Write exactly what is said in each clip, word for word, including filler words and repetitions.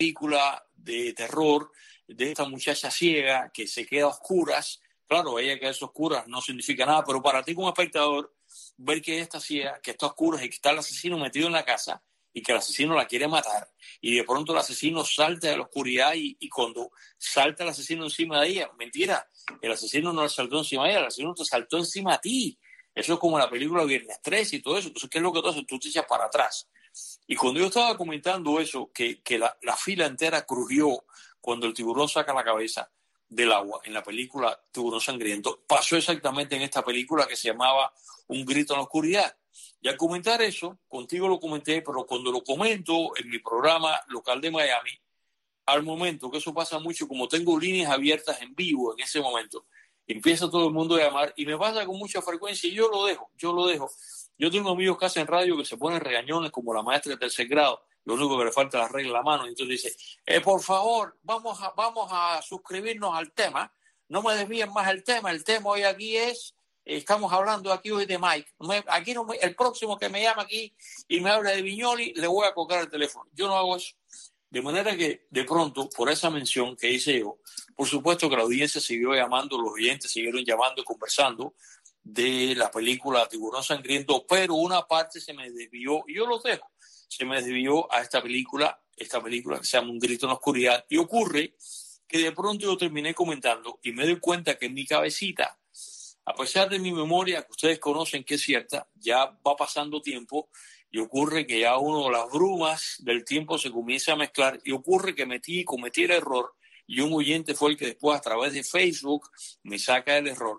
película de terror de esta muchacha ciega que se queda a oscuras. Claro, ella quedarse a oscuras no significa nada, pero para ti como espectador, ver que ella está ciega, que está a oscuras y que está el asesino metido en la casa y que el asesino la quiere matar y de pronto el asesino salta de la oscuridad y, y cuando salta el asesino encima de ella, mentira, el asesino no le saltó encima de ella, el asesino te saltó encima a ti. Eso es como la película Viernes trece y todo eso. Entonces, ¿qué es lo que tú haces? Tú te echas para atrás. Y cuando yo estaba comentando eso, que, que la, la fila entera crujió cuando el tiburón saca la cabeza del agua en la película Tiburón Sangriento, pasó exactamente en esta película que se llamaba Un grito en la oscuridad. Y al comentar eso, contigo lo comenté, pero cuando lo comento en mi programa local de Miami, al momento, que eso pasa mucho, como tengo líneas abiertas en vivo en ese momento, empieza todo el mundo a llamar y me pasa con mucha frecuencia y yo lo dejo, yo lo dejo. Yo tengo amigos que hacen radio que se ponen regañones como la maestra de tercer grado, lo único que le falta es la regla en la mano, y entonces dice, eh, por favor, vamos a, vamos a suscribirnos al tema, no me desvíen más el tema, el tema hoy aquí es, estamos hablando aquí hoy de Mike, aquí no me, el próximo que me llama aquí y me habla de Viñoli, le voy a colgar el teléfono. Yo no hago eso. De manera que, de pronto, por esa mención que hice yo, por supuesto que la audiencia siguió llamando, los oyentes siguieron llamando y conversando de la película Tiburón Sangriento, pero una parte se me desvió, y yo los dejo, se me desvió a esta película, esta película que se llama Un grito en la oscuridad, y ocurre que de pronto yo terminé comentando y me doy cuenta que en mi cabecita, a pesar de mi memoria, que ustedes conocen que es cierta, ya va pasando tiempo, y ocurre que ya uno, las brumas del tiempo se comienza a mezclar, y ocurre que metí, cometí el error, y un oyente fue el que después a través de Facebook me saca el error,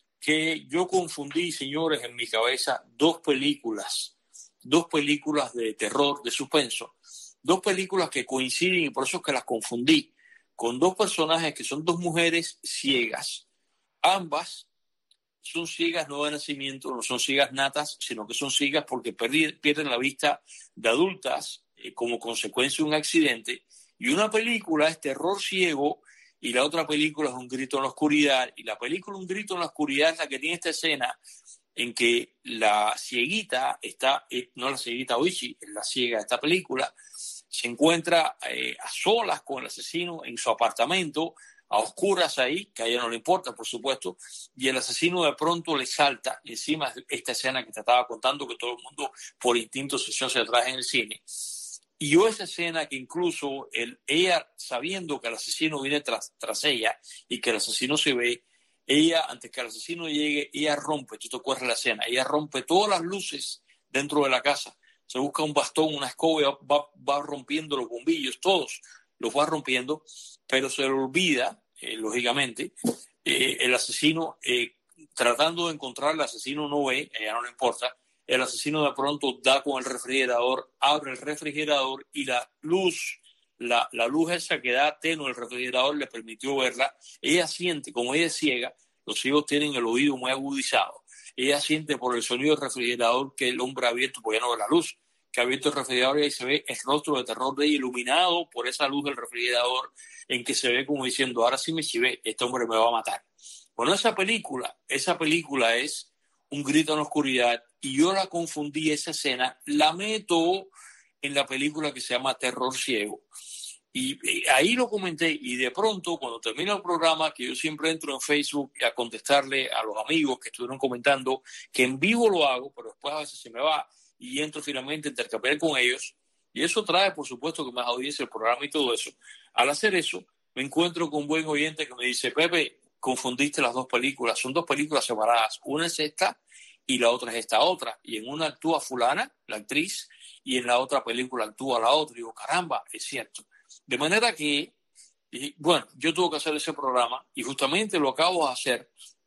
que yo confundí, señores, en mi cabeza dos películas, dos películas de terror, de suspenso, dos películas que coinciden y por eso es que las confundí, con dos personajes que son dos mujeres ciegas, ambas son ciegas no de nacimiento, no son ciegas natas, sino que son ciegas porque pierden la vista de adultas eh, como consecuencia de un accidente. Y una película es terror ciego y la otra película es Un grito en la oscuridad. Y la película Un grito en la oscuridad es la que tiene esta escena en que la cieguita está, eh, no la cieguita Oishi, es la ciega de esta película, se encuentra eh, a solas con el asesino en su apartamento, a oscuras ahí, que a ella no le importa, por supuesto, y el asesino de pronto le salta encima de esta escena que te estaba contando, que todo el mundo por instinto se echó hacia atrás en el cine. Y yo esa escena que incluso el, ella, sabiendo que el asesino viene tras, tras ella y que el asesino se ve, ella, antes que el asesino llegue, ella rompe, tú te acuerdas la escena, ella rompe todas las luces dentro de la casa, se busca un bastón, una escoba, va, va rompiendo los bombillos, todos los va rompiendo, pero se le olvida, eh, lógicamente, eh, el asesino, eh, tratando de encontrar, el asesino no ve, a ella no le importa, el asesino de pronto da con el refrigerador, abre el refrigerador y la luz, la, la luz esa que da tenue el refrigerador le permitió verla. Ella siente, como ella es ciega, los ciegos tienen el oído muy agudizado, ella siente por el sonido del refrigerador que el hombre ha abierto, porque ya no ve la luz, que ha abierto el refrigerador y ahí se ve el rostro de terror de ella iluminado por esa luz del refrigerador en que se ve como diciendo, ahora sí me chivé, este hombre me va a matar. Bueno, esa película, esa película es Un grito en la oscuridad y yo la confundí, esa escena, la meto en la película que se llama Terror Ciego. Y, y ahí lo comenté y de pronto cuando termina el programa, que yo siempre entro en Facebook a contestarle a los amigos que estuvieron comentando, que en vivo lo hago, pero después a veces se me va y entro finalmente a intercambiar con ellos y eso trae por supuesto que más audiencia el programa y todo eso. Al hacer eso me encuentro con un buen oyente que me dice, Pepe, confundiste las dos películas, son dos películas separadas, una es esta y la otra es esta otra, y en una actúa fulana, la actriz, y en la otra película actúa la otra. Y digo, caramba, es cierto. De manera que, y, bueno, yo tuve que hacer ese programa y justamente lo acabo de hacer,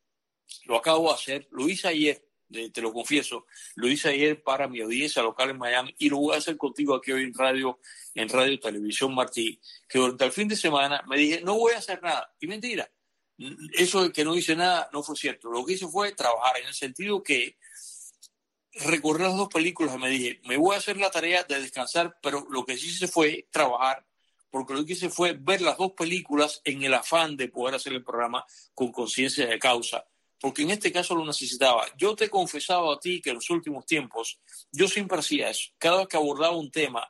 lo acabo de hacer, lo hice ayer, te lo confieso, lo hice ayer para mi audiencia local en Miami y lo voy a hacer contigo aquí hoy en Radio, en Radio Televisión Martí, que durante el fin de semana me dije, no voy a hacer nada. Y mentira, eso de que no hice nada no fue cierto. Lo que hice fue trabajar en el sentido que recorrer las dos películas, me dije, me voy a hacer la tarea de descansar, pero lo que sí hice fue trabajar, porque lo que hice fue ver las dos películas en el afán de poder hacer el programa con conciencia de causa, porque en este caso lo necesitaba. Yo te confesaba a ti que en los últimos tiempos yo siempre hacía eso. Cada vez que abordaba un tema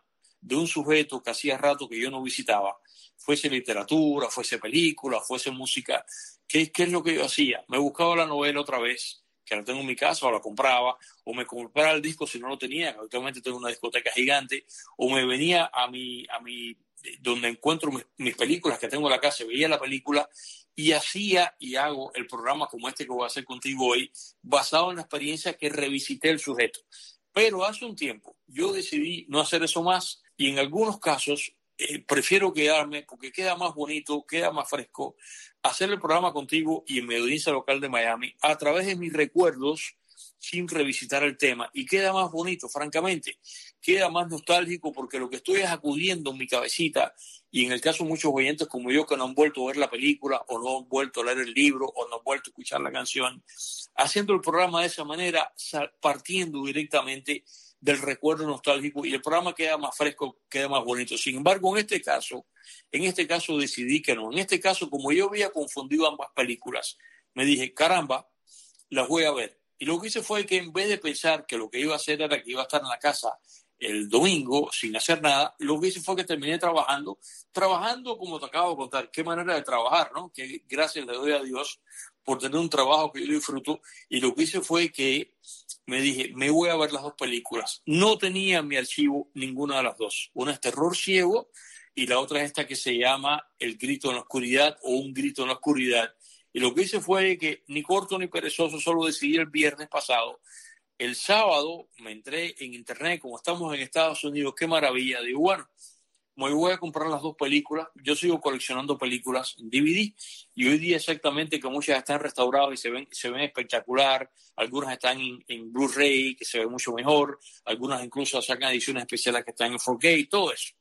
de un sujeto que hacía rato que yo no visitaba, fuese literatura, fuese película, fuese música. ¿Qué, qué es lo que yo hacía? Me buscaba la novela otra vez, que la tengo en mi casa, o la compraba, o me compraba el disco si no lo tenía, que actualmente tengo una discoteca gigante, o me venía a mi, a mi donde encuentro mis, mis películas que tengo en la casa, veía la película y hacía y hago el programa como este que voy a hacer contigo hoy, basado en la experiencia que revisité el sujeto. Pero hace un tiempo yo decidí no hacer eso más y en algunos casos eh, prefiero quedarme porque queda más bonito, queda más fresco, hacer el programa contigo y en mi audiencia local de Miami a través de mis recuerdos sin revisitar el tema y queda más bonito, francamente, queda más nostálgico porque lo que estoy es acudiendo en mi cabecita y en el caso de muchos oyentes como yo que no han vuelto a ver la película o no han vuelto a leer el libro o no han vuelto a escuchar la canción, haciendo el programa de esa manera, partiendo directamente del recuerdo nostálgico y el programa queda más fresco, queda más bonito. Sin embargo, en este caso, en este caso decidí que no. En este caso, como yo había confundido ambas películas, me dije, caramba, las voy a ver. Y lo que hice fue que en vez de pensar que lo que iba a hacer era que iba a estar en la casa el domingo sin hacer nada, lo que hice fue que terminé trabajando, trabajando como te acabo de contar. Qué manera de trabajar, ¿no? Que gracias le doy a Dios por tener un trabajo que yo disfruto. Y lo que hice fue que me dije, me voy a ver las dos películas. No tenía en mi archivo ninguna de las dos. Una es Terror Ciego y la otra es esta que se llama El Grito en la Oscuridad o Un Grito en la Oscuridad. Y lo que hice fue que ni corto ni perezoso, solo decidí el viernes pasado. El sábado me entré en internet, como estamos en Estados Unidos, qué maravilla. Digo, bueno, me voy a comprar las dos películas. Yo sigo coleccionando películas en D V D y hoy día exactamente que muchas están restauradas y se ven, se ven espectacular. Algunas están en, en Blu-ray, que se ve mucho mejor. Algunas incluso sacan ediciones especiales que están en cuatro K y todo eso.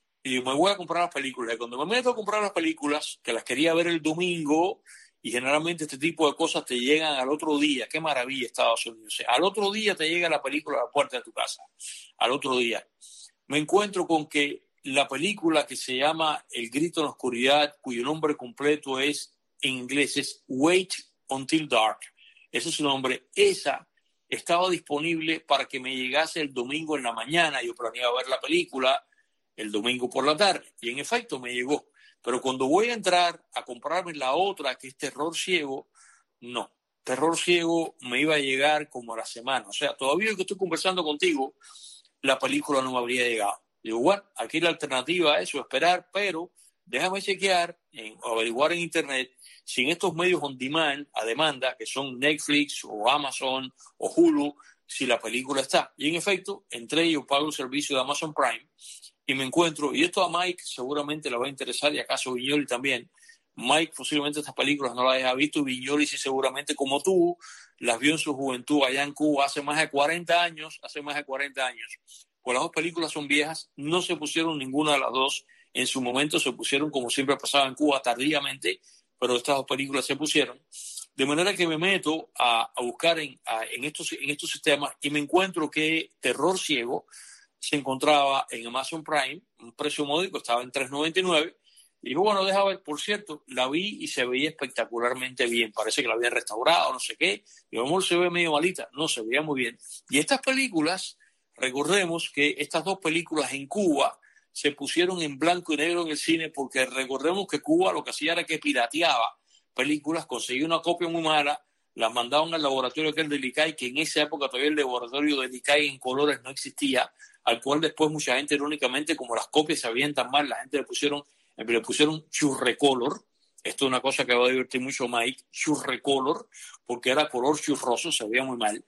Y me voy a comprar las películas. Y cuando me meto a comprar las películas, que las quería ver el domingo, y generalmente este tipo de cosas te llegan al otro día. Qué maravilla Estados Unidos. O sea, al otro día te llega la película a la puerta de tu casa. Al otro día. Me encuentro con que la película que se llama El Grito en la Oscuridad, cuyo nombre completo es, en inglés, es Wait Until Dark. Ese es su nombre. Esa estaba disponible para que me llegase el domingo en la mañana. Yo planeaba ver la película el domingo por la tarde. Y en efecto me llegó. Pero cuando voy a entrar a comprarme la otra, que es Terror Ciego, no. Terror Ciego me iba a llegar como a la semana. O sea, todavía que estoy conversando contigo, la película no me habría llegado. Digo, bueno, aquí la alternativa es esperar, pero déjame chequear, en, averiguar en internet, si en estos medios on demand, a demanda, que son Netflix o Amazon o Hulu, si la película está. Y en efecto, entré y yo pago el servicio de Amazon Prime y me encuentro, y esto a Mike seguramente le va a interesar, y acaso Viñoli también. Mike posiblemente estas películas no las haya visto, y Viñoli sí seguramente como tú las vio en su juventud allá en Cuba hace más de cuarenta años, hace más de cuarenta años. Pues las dos películas son viejas, no se pusieron ninguna de las dos, en su momento se pusieron como siempre pasaba en Cuba tardíamente, pero estas dos películas se pusieron. De manera que me meto a, a buscar en, a, en, estos, en estos sistemas y me encuentro que Terror Ciego se encontraba en Amazon Prime, un precio módico, estaba en tres noventa y nueve. Y digo, bueno, deja ver, por cierto, la vi y se veía espectacularmente bien. Parece que la habían restaurado, no sé qué. Y a lo mejor se ve medio malita. No, se veía muy bien. Y estas películas, recordemos que estas dos películas en Cuba se pusieron en blanco y negro en el cine porque recordemos que Cuba lo que hacía era que pirateaba películas, conseguía una copia muy mala, las mandaban al laboratorio que es el de Licay, que en esa época todavía el laboratorio de Licay en colores no existía, al cual después mucha gente, irónicamente, como las copias se veían tan mal, la gente le pusieron, le pusieron churrecolor. Esto es una cosa que va a divertir mucho Mike, churrecolor, porque era color churroso, se veía muy mal.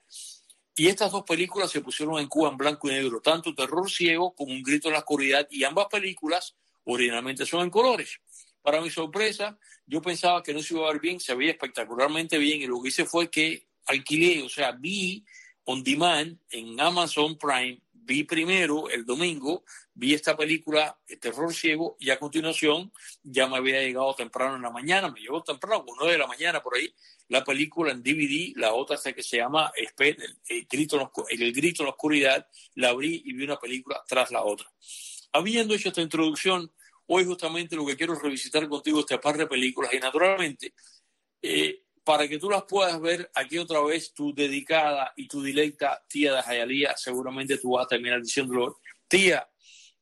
Y estas dos películas se pusieron en Cuba en blanco y negro, tanto Terror Ciego como Un Grito en la Oscuridad, y ambas películas originalmente son en colores. Para mi sorpresa, yo pensaba que no se iba a ver bien, se veía espectacularmente bien, y lo que hice fue que alquilé, o sea, vi on demand en Amazon Prime, vi primero el domingo, vi esta película Terror Ciego, y a continuación ya me había llegado temprano en la mañana, me llegó temprano, como nueve de la mañana por ahí, la película en D V D, la otra que se llama el, el, grito, el Grito en la Oscuridad, la abrí y vi una película tras la otra. Habiendo hecho esta introducción, hoy justamente lo que quiero es revisitar contigo este par de películas y naturalmente, eh, para que tú las puedas ver aquí otra vez, tu dedicada y tu directa tía de Jayalía, seguramente tú vas a terminar diciéndolo, tía,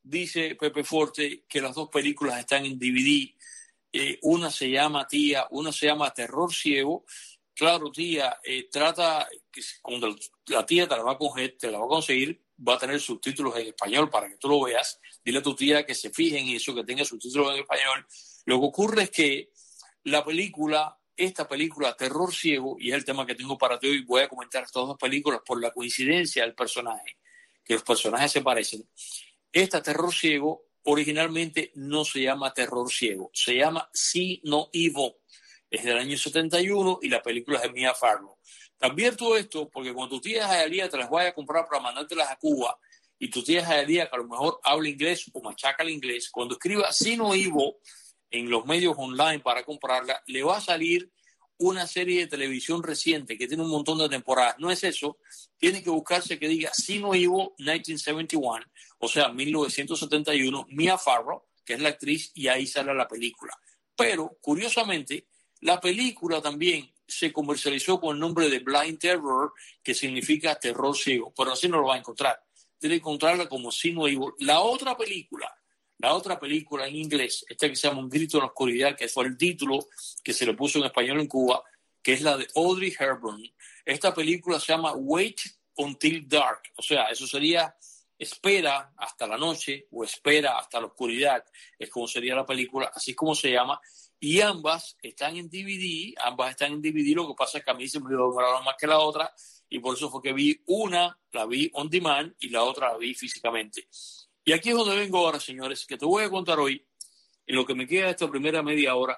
dice Pepe Forte que las dos películas están en D V D. Eh, una se llama Tía, una se llama Terror Ciego. Claro, Tía, eh, trata, que cuando la tía te la, va a coger, te la va a conseguir, va a tener subtítulos en español para que tú lo veas. Dile a tu tía que se fije en eso, que tenga subtítulos en español. Lo que ocurre es que la película, esta película Terror Ciego, y es el tema que tengo para ti hoy, voy a comentar estas dos películas por la coincidencia del personaje, que los personajes se parecen. Esta Terror Ciego originalmente no se llama Terror Ciego, se llama See No Evil. Es del año setenta y uno y la película es de Mia Farrow. Te advierto esto porque cuando tu tía Jayalía te las vaya a comprar para mandártelas a Cuba y tu tía Jayalía, que a lo mejor habla inglés o machaca el inglés, cuando escriba See No Evil en los medios online para comprarla, le va a salir una serie de televisión reciente que tiene un montón de temporadas. No es eso, tiene que buscarse que diga See No Evil mil novecientos setenta y uno, o sea, mil novecientos setenta y uno, Mia Farrow, que es la actriz, y ahí sale la película. Pero, curiosamente, la película también se comercializó con el nombre de Blind Terror, que significa terror ciego, pero así no lo va a encontrar. Tiene que encontrarla como See No Evil. La otra película, la otra película en inglés, esta que se llama Un Grito en la Oscuridad, que fue el título que se le puso en español en Cuba, que es la de Audrey Hepburn. Esta película se llama Wait Until Dark, o sea, eso sería espera hasta la noche o espera hasta la oscuridad, es como sería la película, así es como se llama. Y ambas están en D V D, ambas están en D V D, lo que pasa es que a mí se me demoraron más que la otra y por eso fue que vi una, la vi on demand y la otra la vi físicamente. Y aquí es donde vengo ahora, señores, que te voy a contar hoy, en lo que me queda de esta primera media hora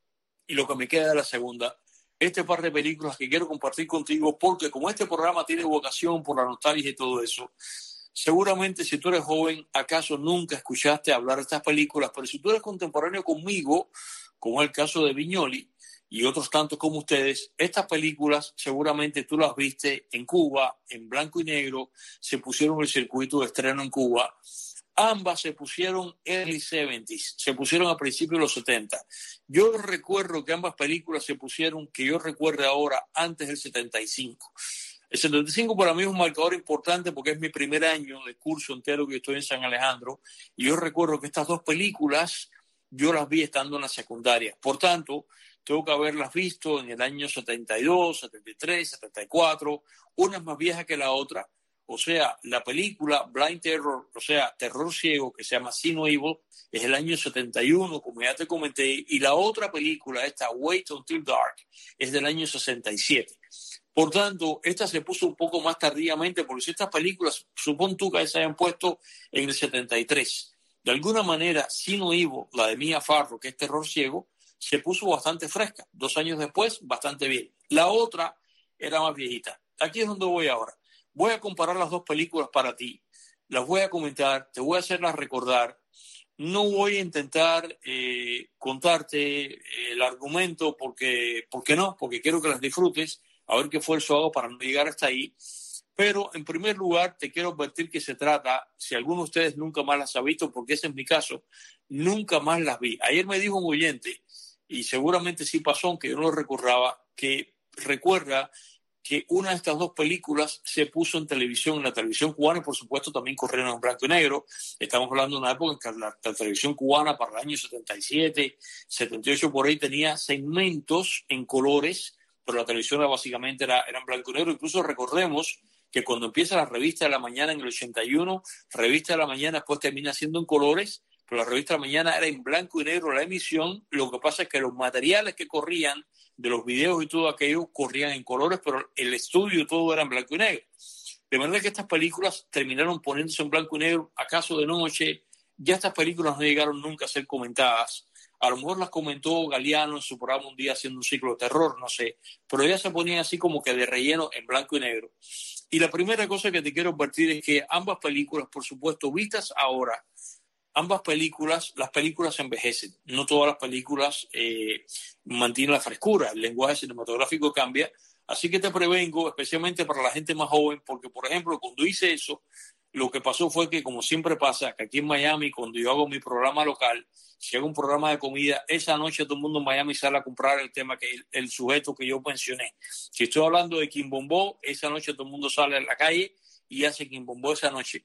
y lo que me queda de la segunda, este par de películas que quiero compartir contigo porque como este programa tiene vocación por la nostalgia y todo eso, seguramente si tú eres joven, acaso nunca escuchaste hablar de estas películas, pero si tú eres contemporáneo conmigo, como es el caso de Viñoli y otros tantos como ustedes, estas películas seguramente tú las viste en Cuba, en blanco y negro, se pusieron en el circuito de estreno en Cuba. Ambas se pusieron early seventies, se pusieron a principios de los setenta. Yo recuerdo que ambas películas se pusieron, que yo recuerde ahora, antes del setenta y cinco. El setenta y cinco para mí es un marcador importante porque es mi primer año de curso entero que estoy en San Alejandro y yo recuerdo que estas dos películas yo las vi estando en la secundaria. Por tanto, tengo que haberlas visto en el año setenta y dos, setenta y tres, setenta y cuatro, una es más vieja que la otra. O sea, la película Blind Terror, o sea, Terror Ciego, que se llama See No Evil, es el año setenta y uno, como ya te comenté, y la otra película, esta Wait Until Dark, es del año sesenta y siete. Por tanto, esta se puso un poco más tardíamente, porque si estas películas, supón tú que se hayan puesto en el setenta y tres, de alguna manera, See No Evil, la de Mia Farrow, que es Terror Ciego, se puso bastante fresca. Dos años después, bastante bien. La otra era más viejita. Aquí es donde voy ahora. Voy a comparar las dos películas para ti. Las voy a comentar, te voy a hacerlas recordar. No voy a intentar eh, contarte el argumento porque, porque no, porque quiero que las disfrutes, a ver qué esfuerzo hago para no llegar hasta ahí. Pero, en primer lugar, te quiero advertir que se trata, si alguno de ustedes nunca más las ha visto, porque ese es mi caso, nunca más las vi. Ayer me dijo un oyente, y seguramente sí pasó, aunque yo no lo recordaba, que recuerda que una de estas dos películas se puso en televisión, en la televisión cubana, y por supuesto también corrieron en blanco y negro. Estamos hablando de una época en que la, la televisión cubana para el año setenta y siete, setenta y ocho por ahí tenía segmentos en colores, pero la televisión era, básicamente era, era en blanco y negro. Incluso recordemos que cuando empieza la revista de la mañana en el ochenta y uno, revista de la mañana después termina siendo en colores, pero la revista de la mañana era en blanco y negro la emisión. Lo que pasa es que los materiales que corrían de los videos y todo aquello corrían en colores, pero el estudio todo era en blanco y negro. De manera que estas películas terminaron poniéndose en blanco y negro, acaso de noche. Ya estas películas no llegaron nunca a ser comentadas. A lo mejor las comentó Galeano en su programa un día haciendo un ciclo de terror, no sé, pero ya se ponían así como que de relleno en blanco y negro. Y la primera cosa que te quiero advertir es que ambas películas, por supuesto, vistas ahora, ambas películas, las películas envejecen. No todas las películas eh, mantienen la frescura, el lenguaje cinematográfico cambia. Así que te prevengo, especialmente para la gente más joven, porque, por ejemplo, cuando hice eso, lo que pasó fue que, como siempre pasa, que aquí en Miami, cuando yo hago mi programa local, si hago un programa de comida, esa noche todo el mundo en Miami sale a comprar el tema, que el, el sujeto que yo mencioné. Si estoy hablando de Quimbombó, esa noche todo el mundo sale a la calle y hace Quimbombó esa noche.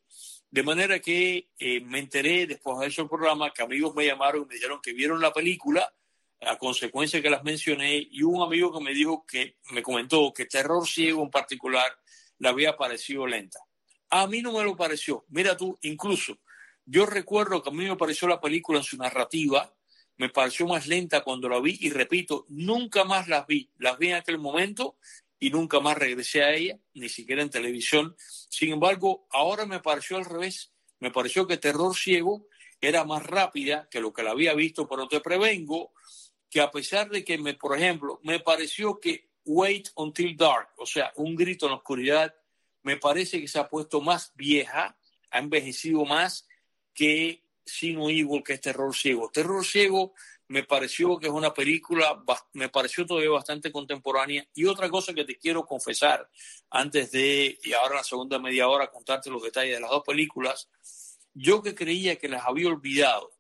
De manera que eh, me enteré después de ese programa que amigos me llamaron y me dijeron que vieron la película a consecuencia que las mencioné, y un amigo que me dijo que me comentó que Terror Ciego en particular le había parecido lenta. A mí no me lo pareció. Mira tú, incluso yo recuerdo que a mí me pareció la película en su narrativa, me pareció más lenta cuando la vi, y repito, nunca más las vi. Las vi en aquel momento y nunca más regresé a ella, ni siquiera en televisión. Sin embargo, ahora me pareció al revés. Me pareció que Terror Ciego era más rápida que lo que la había visto, pero te prevengo que a pesar de que, me, por ejemplo, me pareció que Wait Until Dark, o sea, Un grito en la oscuridad, me parece que se ha puesto más vieja, ha envejecido más que Sin Evil, que es Terror Ciego. Terror Ciego me pareció que es una película, me pareció todavía bastante contemporánea. Y otra cosa que te quiero confesar, antes de, y ahora en la segunda media hora, contarte los detalles de las dos películas, yo que creía que las había olvidado,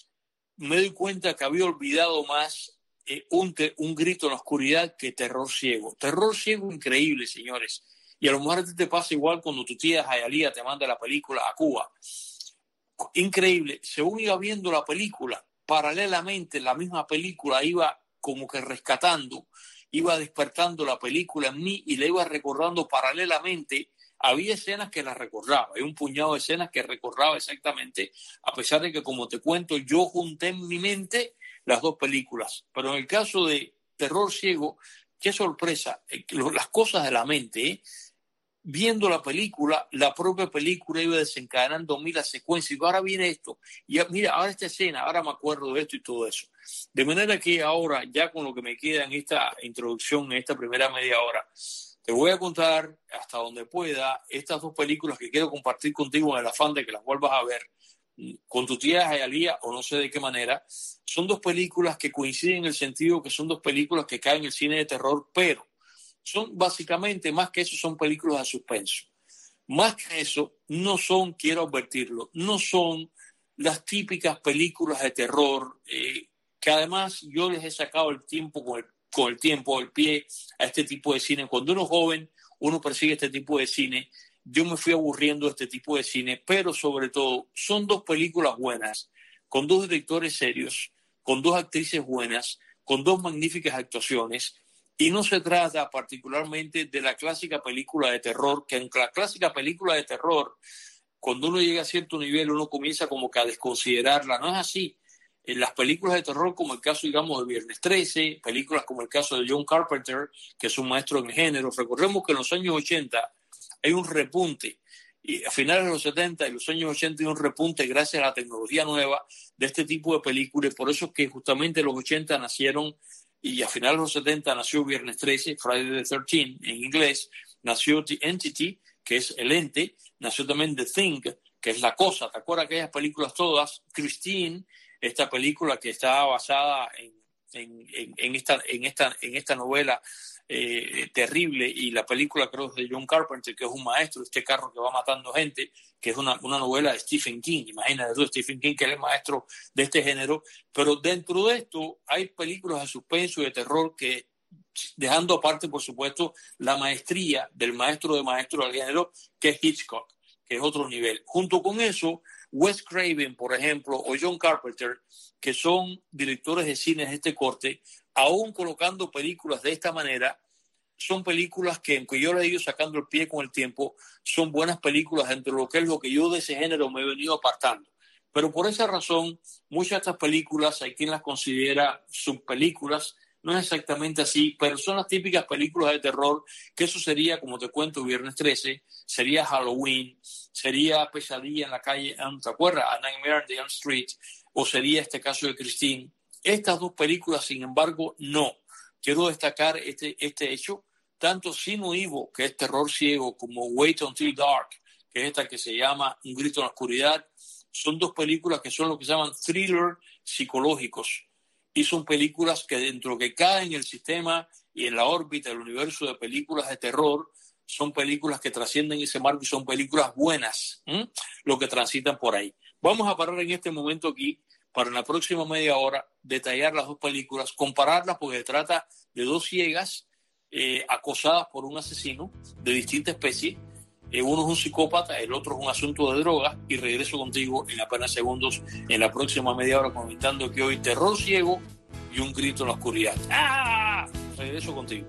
me doy cuenta que había olvidado más eh, un, te, un grito en la oscuridad que Terror Ciego. Terror Ciego increíble, señores. Y a lo mejor te pasa igual cuando tu tía Jayalía te manda la película a Cuba. Increíble. Según iba viendo la película, paralelamente la misma película iba como que rescatando, iba despertando la película en mí y la iba recordando paralelamente. Había escenas que las recordaba, hay un puñado de escenas que recordaba exactamente, a pesar de que, como te cuento, yo junté en mi mente las dos películas. Pero en el caso de Terror Ciego, qué sorpresa, las cosas de la mente, ¿eh? Viendo la película, la propia película iba desencadenando mil la secuencia, y ahora viene esto, y mira, ahora esta escena, ahora me acuerdo de esto y todo eso. De manera que ahora, ya con lo que me queda en esta introducción, en esta primera media hora, te voy a contar, hasta donde pueda, estas dos películas que quiero compartir contigo en el afán de que las vuelvas a ver con tu tía Jayalía, o no sé de qué manera. Son dos películas que coinciden en el sentido que son dos películas que caen en el cine de terror, pero son básicamente, más que eso, son películas de suspenso. Más que eso, no son, quiero advertirlo, no son las típicas películas de terror, eh, que además yo les he sacado el tiempo con el, con el tiempo, el pie a este tipo de cine. Cuando uno es joven, uno persigue este tipo de cine. Yo me fui aburriendo de este tipo de cine, pero sobre todo son dos películas buenas, con dos directores serios, con dos actrices buenas, con dos magníficas actuaciones. Y no se trata particularmente de la clásica película de terror, que en la clásica película de terror, cuando uno llega a cierto nivel, uno comienza como que a desconsiderarla. No es así. En las películas de terror, como el caso, digamos, de Viernes trece, películas como el caso de John Carpenter, que es un maestro en el género. Recordemos que en los años ochenta hay un repunte, y a finales de los setenta y los años ochenta hay un repunte gracias a la tecnología nueva de este tipo de películas. Por eso es que justamente en los ochenta nacieron, y a finales de los setenta nació Viernes trece, Friday the thirteenth en inglés, nació The Entity, que es el ente, nació también The Thing, que es la cosa. ¿Te acuerdas aquellas películas todas? Christine, esta película que está basada en, en, en, en, esta, en, esta, en esta novela eh, terrible, y la película, creo, de John Carpenter, que es un maestro de este carro que va matando gente, que es una, una novela de Stephen King. Imagínate tú, Stephen King, que es el maestro de este género. Pero dentro de esto hay películas de suspenso y de terror que, dejando aparte, por supuesto, la maestría del maestro de maestro del género, que es Hitchcock, que es otro nivel. Junto con eso, Wes Craven, por ejemplo, o John Carpenter, que son directores de cine de este corte, aún colocando películas de esta manera, son películas que, aunque yo le he ido sacando el pie con el tiempo, son buenas películas dentro de lo que es lo que yo de ese género me he venido apartando. Pero por esa razón, muchas de estas películas hay quien las considera subpelículas. No es exactamente así, pero son las típicas películas de terror, que eso sería, como te cuento, Viernes trece, sería Halloween, sería Pesadilla en la calle, ¿te acuerdas? A Nightmare on Elm Street, o sería este caso de Christine. Estas dos películas, sin embargo, no. Quiero destacar este, este hecho. Tanto Sin Evil, que es terror ciego, como Wait Until Dark, que es esta que se llama Un grito en la oscuridad, son dos películas que son lo que se llaman thriller psicológicos. Y son películas que, dentro que caen en el sistema y en la órbita del universo de películas de terror, son películas que trascienden ese marco y son películas buenas, ¿m? Lo que transitan por ahí. Vamos a parar en este momento aquí para, en la próxima media hora, detallar las dos películas, compararlas, porque se trata de dos ciegas eh, acosadas por un asesino de distinta especie, Eh, uno es un psicópata, el otro es un asunto de drogas, y regreso contigo en apenas segundos, en la próxima media hora, comentando que hoy terror ciego y un grito en la oscuridad. ¡Ah! Regreso contigo.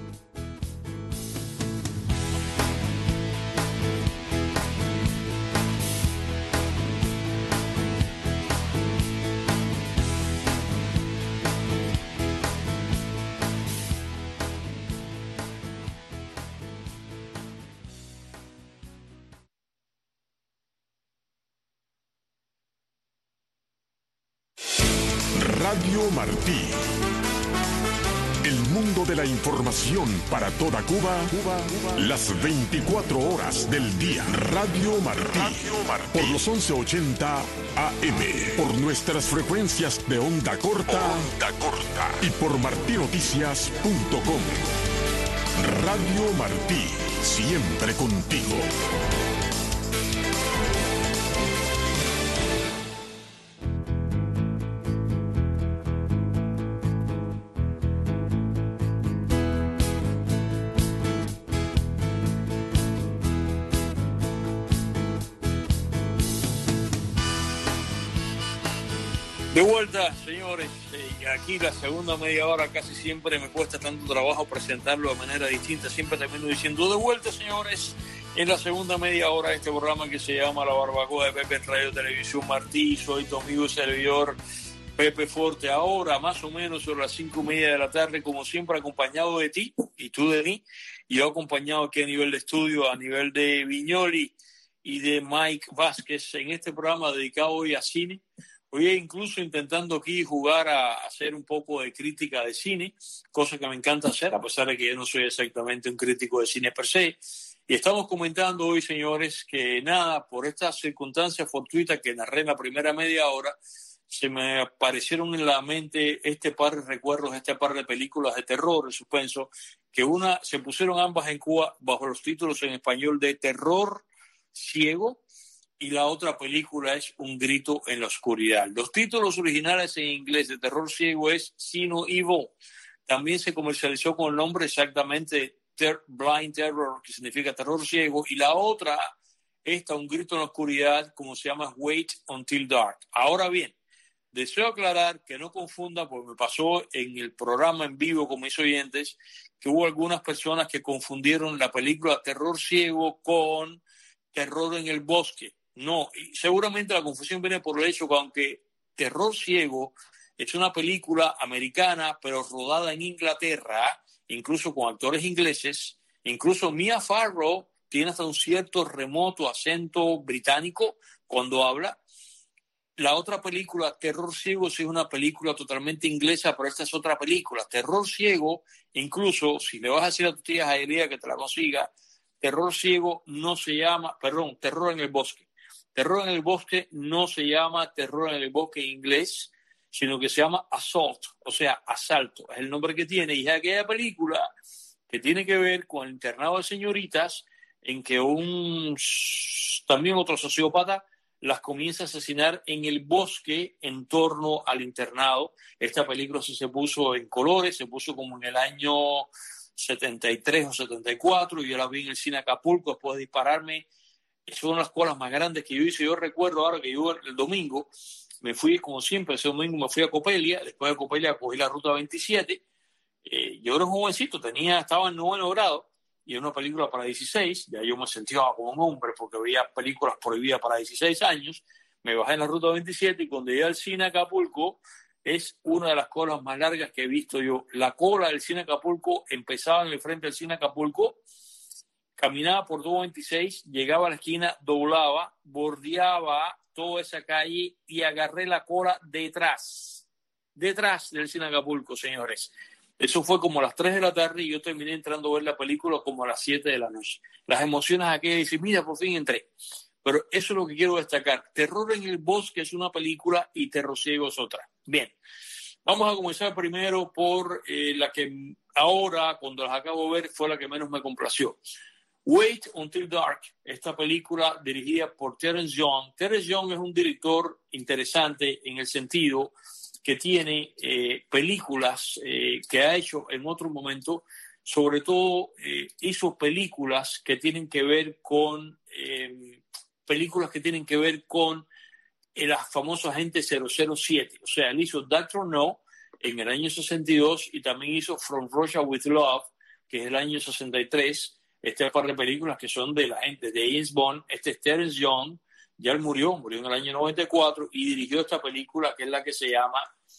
Radio Martí. El mundo de la información para toda Cuba, Cuba, Cuba. Las veinticuatro horas del día. Radio Martí. Radio Martí. Por los once ochenta A M. Por nuestras frecuencias de onda corta. Onda corta. Y por martí noticias punto com. Radio Martí. Siempre contigo. De vuelta, señores, eh, aquí la segunda media hora casi siempre me cuesta tanto trabajo presentarlo de manera distinta, siempre termino diciendo de vuelta, señores, en la segunda media hora de este programa que se llama La Barbacoa de Pepe en Radio Televisión Martí. Soy tu amigo y servidor Pepe Forte, ahora más o menos sobre las cinco y media de la tarde, como siempre acompañado de ti y tú de mí, y yo acompañado aquí a nivel de estudio, a nivel de Viñoli y de Mike Vázquez, en este programa dedicado hoy a cine. Hoy incluso intentando aquí jugar a hacer un poco de crítica de cine, cosa que me encanta hacer, a pesar de que yo no soy exactamente un crítico de cine per se. Y estamos comentando hoy, señores, que nada, por estas circunstancias fortuitas que narré en la primera media hora, se me aparecieron en la mente este par de recuerdos, este par de películas de terror, de suspenso, que una se pusieron ambas en Cuba bajo los títulos en español de Terror Ciego, y la otra película es Un grito en la oscuridad. Los títulos originales en inglés de Terror Ciego es See No Evil. También se comercializó con el nombre exactamente Ter- Blind Terror, que significa terror ciego, y la otra, esta, Un grito en la oscuridad, como se llama, Wait Until Dark. Ahora bien, deseo aclarar que no confunda, porque me pasó en el programa en vivo con mis oyentes, que hubo algunas personas que confundieron la película Terror Ciego con Terror en el Bosque. No, y seguramente la confusión viene por el hecho que aunque Terror Ciego es una película americana, pero rodada en Inglaterra, incluso con actores ingleses, incluso Mia Farrow tiene hasta un cierto remoto acento británico cuando habla. La otra película, Terror Ciego, sí es una película totalmente inglesa, pero esta es otra película. Terror Ciego, incluso, si le vas a decir a tu tía Jaelía que te la consiga, Terror Ciego no se llama, perdón, Terror en el Bosque. Terror en el Bosque no se llama Terror en el Bosque en inglés, sino que se llama Assault, o sea, asalto. Es el nombre que tiene. Y es aquella película que tiene que ver con el internado de señoritas en que un también otro sociópata las comienza a asesinar en el bosque en torno al internado. Esta película sí se puso en colores, se puso como en el año setenta y tres o setenta y cuatro, y yo la vi en el cine Acapulco después de dispararme. Es una de las colas más grandes que yo hice. Yo recuerdo ahora que yo el domingo me fui, como siempre, ese domingo me fui a Copelia, después de Copelia cogí la ruta veintisiete. Eh, yo era un jovencito, tenía, estaba en noveno grado, y era una película para dieciséis, ya yo me sentía como un hombre porque veía películas prohibidas para dieciséis años. Me bajé en la ruta veintisiete y cuando llegué al cine Acapulco, es una de las colas más largas que he visto yo. La cola del cine Acapulco empezaba en el frente del cine Acapulco, caminaba por todo veintiséis, llegaba a la esquina, doblaba, bordeaba toda esa calle y agarré la cola detrás, detrás del cine Acapulco, señores. Eso fue como a las tres de la tarde y yo terminé entrando a ver la película como a las siete de la noche. Las emociones aquellas, dice, mira, por fin entré. Pero eso es lo que quiero destacar. Terror en el Bosque es una película y Terror Ciego es otra. Bien, vamos a comenzar primero por eh, la que ahora, cuando las acabo de ver, fue la que menos me complació. Wait Until Dark, esta película dirigida por Terence Young. Terence Young es un director interesante en el sentido que tiene eh, películas eh, que ha hecho en otro momento sobre todo eh, hizo películas que tienen que ver con eh, películas que tienen que ver con el famoso agente cero cero siete. O sea, él hizo Doctor No en el año sesenta y dos y también hizo From Russia with Love, que es el año sesenta y tres. Este par de películas que son de la gente de James Bond. Este es Terence Young, ya él murió, murió en el año noventa y cuatro y dirigió esta película que es la que se llama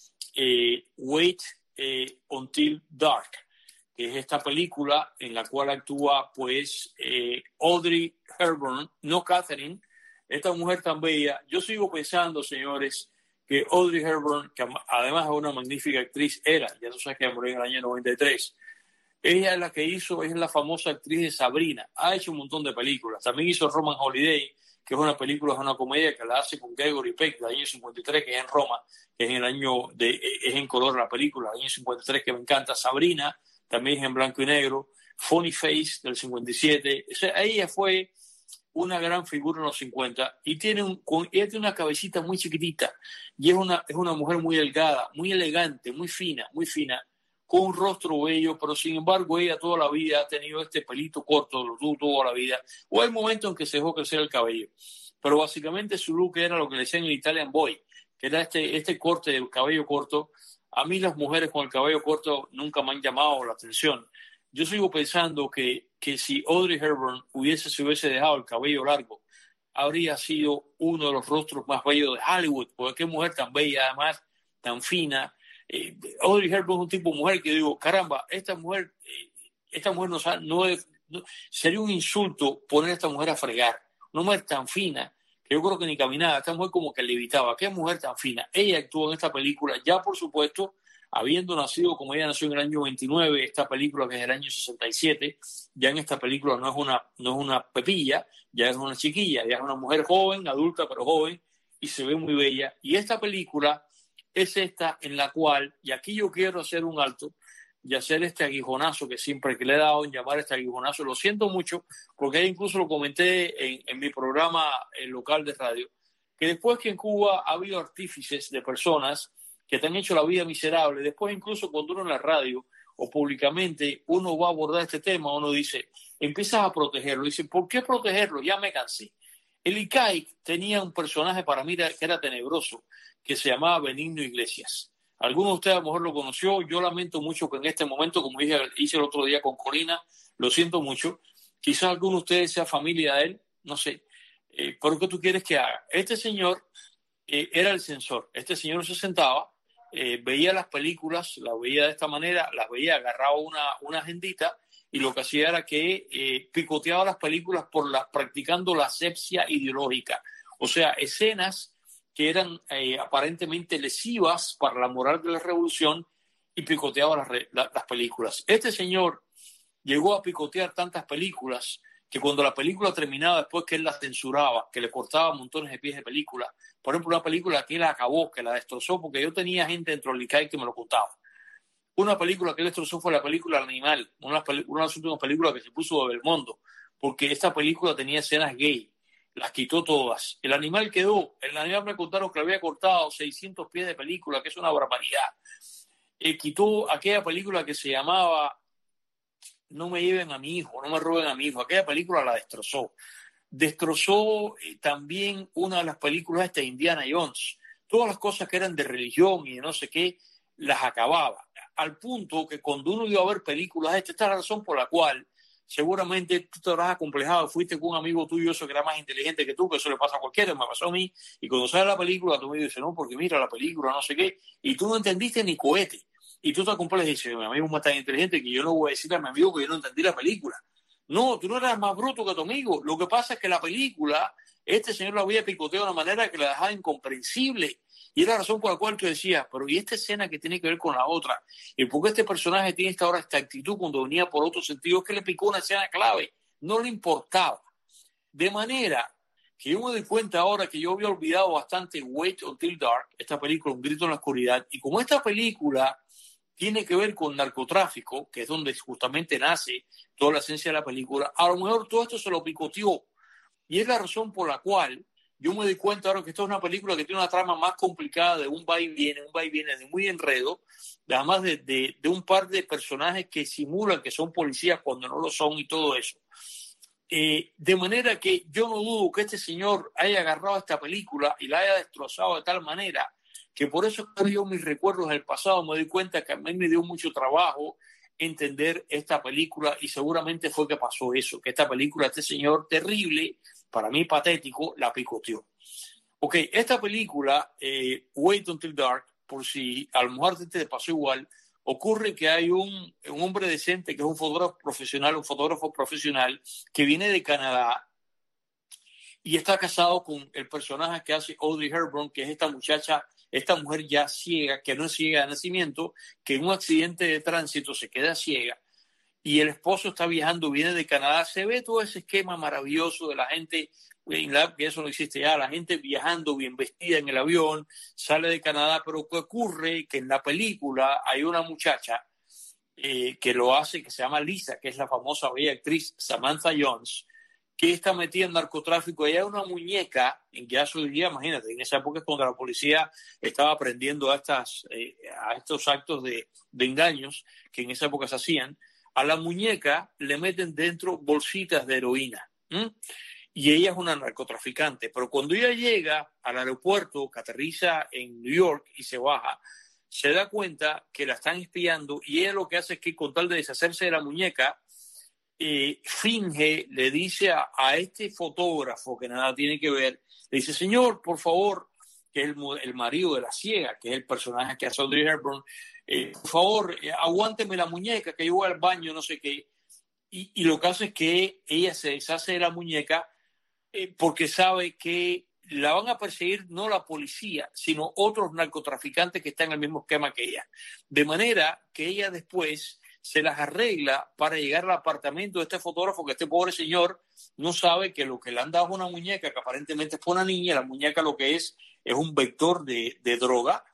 eh, Wait eh, Until Dark, que es esta película en la cual actúa pues eh, Audrey Hepburn, no Catherine, esta mujer tan bella. Yo sigo pensando, señores, que Audrey Hepburn, que además es una magnífica actriz, era, ya tú sabes que murió en el año noventa y tres. Ella es la que hizo, es la famosa actriz de Sabrina. Ha hecho un montón de películas. También hizo Roman Holiday, que es una película, es una comedia que la hace con Gregory Peck del año cincuenta y tres, que es en Roma, que es en el año de, es en color la película, del año cincuenta y tres, que me encanta. Sabrina, también es en blanco y negro. Funny Face del cincuenta y siete. O sea, ella fue una gran figura en los cincuenta y tiene, un, ella tiene una cabecita muy chiquitita y es una, es una mujer muy delgada, muy elegante, muy fina, muy fina, con un rostro bello, pero sin embargo ella toda la vida ha tenido este pelito corto, lo tuvo toda la vida, o hay momentos en que se dejó crecer el cabello, pero básicamente su look era lo que le decían el Italian Boy, que era este, este corte del cabello corto. A mí las mujeres con el cabello corto nunca me han llamado la atención. Yo sigo pensando que, que si Audrey Hepburn hubiese, se hubiese dejado el cabello largo, habría sido uno de los rostros más bellos de Hollywood, porque qué mujer tan bella, además, tan fina. Eh, Audrey Hepburn es un tipo de mujer que digo, caramba, esta mujer, eh, esta mujer no, no, es, no sería un insulto poner a esta mujer a fregar. Una mujer tan fina que yo creo que ni caminaba, esta mujer como que levitaba. Qué mujer tan fina. Ella actuó en esta película, ya por supuesto, habiendo nacido como ella nació en el año veintinueve, esta película que es del año sesenta y siete, ya en esta película no es una, no es una pepilla, ya es una chiquilla, ya es una mujer joven, adulta pero joven, y se ve muy bella. Y esta película es esta en la cual, y aquí yo quiero hacer un alto y hacer este aguijonazo que siempre que le he dado en llamar este aguijonazo, lo siento mucho, porque incluso lo comenté en, en mi programa el local de radio, que después que en Cuba ha habido artífices de personas que te han hecho la vida miserable, después incluso cuando uno en la radio o públicamente uno va a abordar este tema, uno dice, empiezas a protegerlo, dice, ¿por qué protegerlo? Ya me cansé. El I C A I tenía un personaje para mí que era tenebroso, que se llamaba Benigno Iglesias. Alguno de ustedes a lo mejor lo conoció, yo lamento mucho que en este momento, como dije, hice el otro día con Corina, lo siento mucho, quizás alguno de ustedes sea familia de él, no sé, eh, pero ¿qué tú quieres que haga? Este señor eh, era el censor, este señor se sentaba, eh, veía las películas, las veía de esta manera, las veía, agarraba una, una agendita y lo que hacía era que eh, picoteaba las películas por la, practicando la asepsia ideológica, o sea, escenas que eran eh, aparentemente lesivas para la moral de la revolución y picoteaba las, la, las películas. Este señor llegó a picotear tantas películas que cuando la película terminaba, después que él la censuraba, que le cortaba montones de pies de película, por ejemplo, una película que él acabó, que la destrozó, porque yo tenía gente dentro del I C A I que me lo contaba. Una película que él destrozó fue la película Animal, una, una de las últimas películas que se puso de Belmondo, porque esta película tenía escenas gay. Las quitó todas. El animal quedó. El animal me contaron que le había cortado seiscientos pies de película, que es una barbaridad. Eh, quitó aquella película que se llamaba No me lleven a mi hijo, no me roben a mi hijo. Aquella película la destrozó. Destrozó eh, también una de las películas de Indiana Jones. Todas las cosas que eran de religión y de no sé qué, las acababa. Al punto que cuando uno iba a ver películas, esta es la razón por la cual seguramente tú te habrás acomplejado, fuiste con un amigo tuyo, eso que era más inteligente que tú, que eso le pasa a cualquiera, me pasó a mí, y cuando sale la película, tú me dices, no, porque mira la película, no sé qué, y tú no entendiste ni cohete, y tú te acomplejas y dices, mi amigo es más tan inteligente que yo no voy a decirle a mi amigo que yo no entendí la película. No, tú no eras más bruto que tu amigo, lo que pasa es que la película, este señor la había picoteado de una manera que la dejaba incomprensible, y era la razón por la cual tú decías, pero ¿y esta escena que tiene que ver con la otra? ¿Y por qué este personaje tiene esta, ahora esta actitud cuando venía por otro sentido? Es que le picó una escena clave, no le importaba. De manera que yo me doy cuenta ahora que yo había olvidado bastante Wait Until Dark, esta película, Un grito en la oscuridad, y como esta película tiene que ver con narcotráfico, que es donde justamente nace toda la esencia de la película, a lo mejor todo esto se lo picoteó. Y es la razón por la cual yo me doy cuenta ahora que esto es una película que tiene una trama más complicada, de un va y viene, un va y viene, de muy enredo, además de, de, de un par de personajes que simulan que son policías cuando no lo son y todo eso. Eh, de manera que yo no dudo que este señor haya agarrado esta película y la haya destrozado de tal manera que por eso que yo mis recuerdos del pasado me doy cuenta que a mí me dio mucho trabajo entender esta película y seguramente fue que pasó eso, que esta película, este señor terrible, para mí patético, la picoteó. Ok, esta película, eh, Wait Until Dark, por si a lo mejor te pasó igual, ocurre que hay un, un hombre decente que es un fotógrafo profesional, un fotógrafo profesional que viene de Canadá y está casado con el personaje que hace Audrey Hepburn, que es esta muchacha, esta mujer ya ciega, que no es ciega de nacimiento, que en un accidente de tránsito se queda ciega y el esposo está viajando, viene de Canadá. Se ve todo ese esquema maravilloso de la gente, que eso no existe ya, la gente viajando bien vestida en el avión, sale de Canadá, pero ¿qué ocurre? Que en la película hay una muchacha eh, que lo hace, que se llama Lisa, que es la famosa bella actriz Samantha Jones, que está metida en narcotráfico. Ella es una muñeca, en que ya su día, imagínate, en esa época es cuando la policía estaba aprendiendo a, estas, eh, a estos actos de, de engaños que en esa época se hacían. A la muñeca le meten dentro bolsitas de heroína. ¿Mm? Y ella es una narcotraficante. Pero cuando ella llega al aeropuerto, que aterriza en New York y se baja, se da cuenta que la están espiando y ella lo que hace es que, con tal de deshacerse de la muñeca, eh, finge, le dice a, a este fotógrafo que nada tiene que ver, le dice: señor, por favor, que es el, el marido de la ciega, que es el personaje que hace Audrey Hepburn, eh, por favor, eh, aguánteme la muñeca, que yo voy al baño, no sé qué. Y, y lo que hace es que ella se deshace de la muñeca eh, porque sabe que la van a perseguir no la policía, sino otros narcotraficantes que están en el mismo esquema que ella. De manera que ella después se las arregla para llegar al apartamento de este fotógrafo, que este pobre señor no sabe que lo que le han dado es una muñeca, que aparentemente es para una niña. La muñeca lo que es es un vector de, de droga.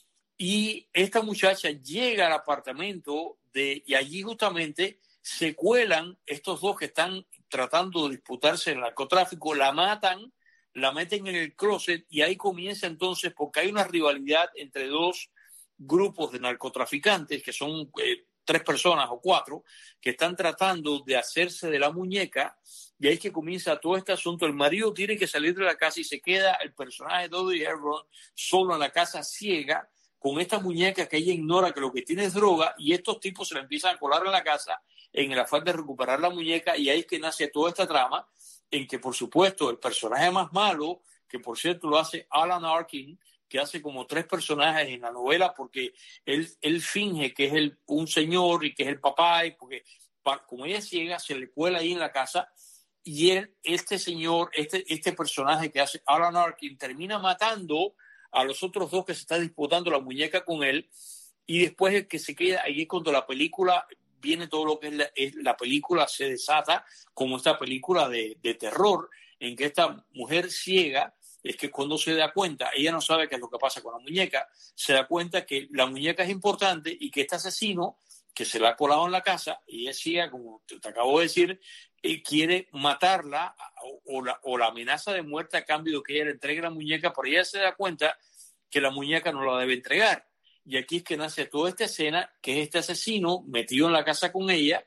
Y esta muchacha llega al apartamento de, y allí justamente se cuelan estos dos que están tratando de disputarse el narcotráfico, la matan, la meten en el closet y ahí comienza entonces, porque hay una rivalidad entre dos grupos de narcotraficantes que son eh, tres personas o cuatro que están tratando de hacerse de la muñeca, y ahí es que comienza todo este asunto. El marido tiene que salir de la casa y se queda el personaje de Audrey Hepburn solo en la casa, ciega, con esta muñeca que ella ignora que lo que tiene es droga, y estos tipos se la empiezan a colar en la casa en el afán de recuperar la muñeca, y ahí es que nace toda esta trama en que, por supuesto, el personaje más malo, que por cierto lo hace Alan Arkin, que hace como tres personajes en la novela, porque él, él finge que es el, un señor y que es el papá, y porque para, como ella es ciega, se le cuela ahí en la casa, y él, este señor, este, este personaje que hace Alan Arkin, termina matando a los otros dos que se están disputando la muñeca con él, y después el que se queda ahí, cuando la película viene, todo lo que es la, es la película se desata como esta película de, de terror, en que esta mujer ciega, es que cuando se da cuenta, ella no sabe qué es lo que pasa con la muñeca, se da cuenta que la muñeca es importante y que este asesino, que se la ha colado en la casa, y ella ciega, como te, te acabo de decir, eh, quiere matarla o, o, la, o la amenaza de muerte a cambio de que ella le entregue la muñeca, pero ella se da cuenta que la muñeca no la debe entregar. Y aquí es que nace toda esta escena, que es este asesino metido en la casa con ella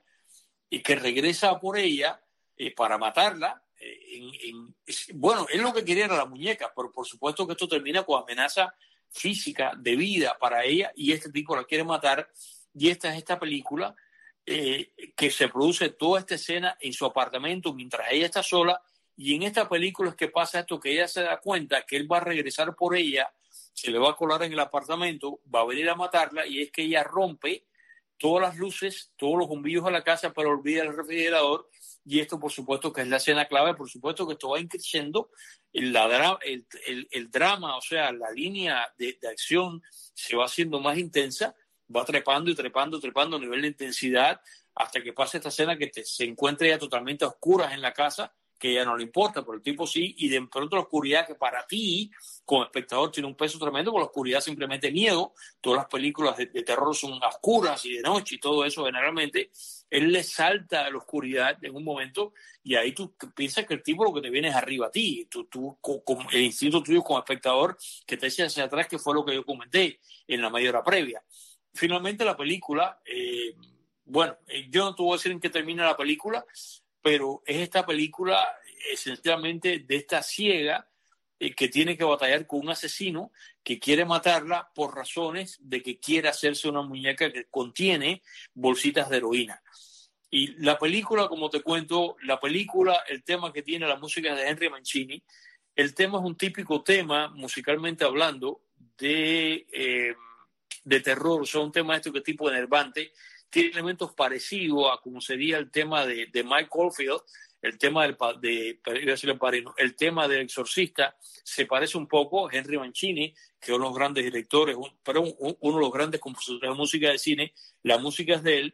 y que regresa por ella eh, para matarla. Eh, en, en, bueno, él lo que quería era la muñeca, pero por supuesto que esto termina con amenaza física de vida para ella, y este tipo la quiere matar. Y esta es esta película eh, que se produce toda esta escena en su apartamento mientras ella está sola, y en esta película es que pasa esto, que ella se da cuenta que él va a regresar por ella, se le va a colar en el apartamento, va a venir a matarla, y es que ella rompe todas las luces, todos los bombillos de la casa, pero olvida el refrigerador. Y esto, por supuesto, que es la escena clave. Por supuesto que esto va increciendo el, el, el, el drama, o sea, la línea de, de acción se va haciendo más intensa, va trepando y trepando, trepando a nivel de intensidad, hasta que pasa esta escena que te, se encuentra ya totalmente a oscuras en la casa, que ya no le importa, pero el tipo sí, y de pronto la oscuridad, que para ti, como espectador, tiene un peso tremendo, porque la oscuridad simplemente miedo. Todas las películas de, de terror son oscuras y de noche y todo eso generalmente, él le salta a la oscuridad en un momento y ahí tú piensas que el tipo lo que te viene es arriba a ti. Tú, tú con, con el instinto tuyo como espectador que te echa hacia atrás, que fue lo que yo comenté en la media hora previa. Finalmente la película, eh, bueno, yo no te voy a decir en qué termina la película, pero es esta película esencialmente de esta ciega eh, que tiene que batallar con un asesino que quiere matarla por razones de que quiere hacerse una muñeca que contiene bolsitas de heroína. Y la película, como te cuento, la película, el tema que tiene la música de Henry Mancini, el tema es un típico tema, musicalmente hablando, de, eh, de terror, o sea, un tema de este tipo enervante, tiene elementos parecidos a como sería el tema de, de Mike Oldfield, el tema del de, el, padrino, el tema del Exorcista, se parece un poco a Henry Mancini, que es uno de los grandes directores, un, pero un, uno de los grandes compositores de música de cine, la música es de él.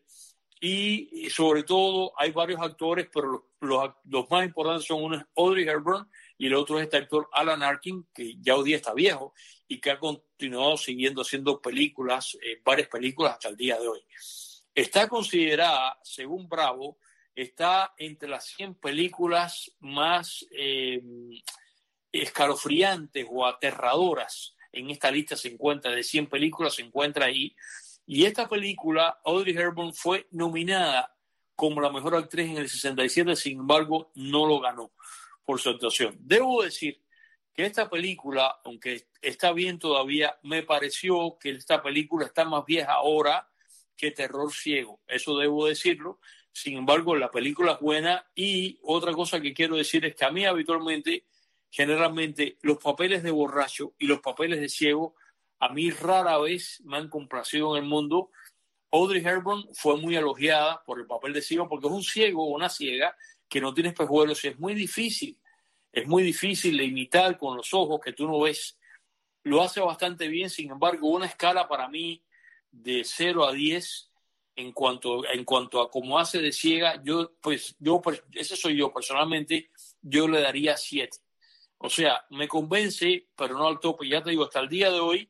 Y sobre todo hay varios actores, pero los, los, los más importantes son uno es Audrey Hepburn y el otro es este actor Alan Arkin, que ya hoy día está viejo y que ha continuado siguiendo haciendo películas, eh, varias películas hasta el día de hoy. Está considerada, según Bravo, está entre las cien películas más eh, escalofriantes o aterradoras. En esta lista se encuentra, de cien películas se encuentra ahí. Y esta película, Audrey Hepburn, fue nominada como la mejor actriz en el sesenta y siete, sin embargo, no lo ganó por su actuación. Debo decir que esta película, aunque está bien todavía, me pareció que esta película está más vieja ahora que Terror Ciego. Eso debo decirlo. Sin embargo, la película es buena. Y otra cosa que quiero decir es que a mí habitualmente, generalmente, los papeles de borracho y los papeles de ciego a mí rara vez me han complacido en el mundo. Audrey Hepburn fue muy elogiada por el papel de ciego porque es un ciego o una ciega que no tiene espejuelos y es muy difícil. Es muy difícil de imitar con los ojos que tú no ves. Lo hace bastante bien, sin embargo, una escala para mí de cero a diez en cuanto, en cuanto a cómo hace de ciega, yo, pues, yo, ese soy yo personalmente, yo le daría siete. O sea, me convence, pero no al tope. Ya te digo, hasta el día de hoy,